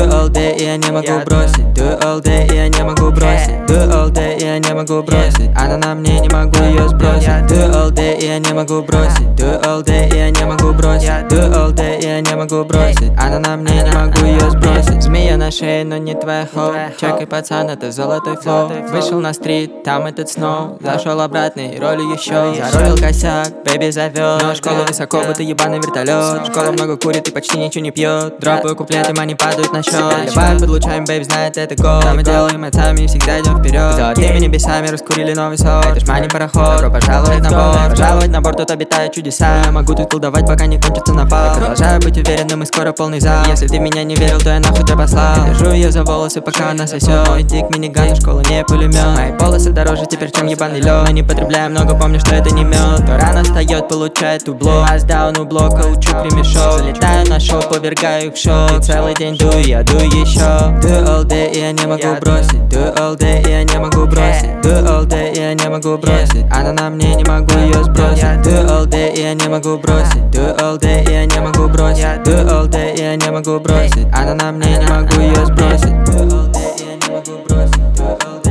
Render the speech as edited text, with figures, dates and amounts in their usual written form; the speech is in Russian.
Do all day, и я не могу бросить. Do all day, и я не могу бросить. Do all day, и я не могу бросить. Она на мне, не могу ее сбросить. Do all day, и я не могу бросить. Do all day, и я не могу бросить. Do all day, и я не могу бросить. Она на мне, не могу ее сбросить. Змея на шее, но не твоя хоу. Чекай, пацан, это золотой флоу. Вышел на стрит, там этот сноу. Зашел обратный, ролью еще. Зарулил косяк, бэби завез. Но школа высоко, будто ебаный вертолет. Школа много курит и почти ничего не пьет. Дропаю куплеты, мани падают на счет. Любая подлучаем, бэйб знает это гол. Да, мы делаем отцами и всегда идем вперед. Золотыми небесами раскурили новый сорт. Это ж мани пароход, добро пожаловать на борт. Пожаловать на борт, тут обитают чудеса. Я могу тут колдовать, пока не кончится напал. Продолжаю быть уверенным и скоро полный зал. Если ты в меня не верил, то я нахуй тебя послал. Держу ее за волосы, пока она сосет. Мой дик миниган, школа не пулемет. Мои полосы дороже теперь, чем ебаный лед. Мы не потребляем много, помню, что это не мед. Кто рано встает, получает убло. Аздаун у блока, учу кремешок. Залетаю на шоу, повергаю их в шок. И целый день дую, я дую еще. Do all day, и я не могу бросить. Do all day, и я не могу бросить. Do all day, и я не могу бросить. Она на мне, не могу ее сбросить. Do all day, и я не могу бросить. Do all day, и я не могу бросить. Do all day, и я не могу бросить. Она на мне, не могу ее сбросить. Do all day, и я не могу бросить.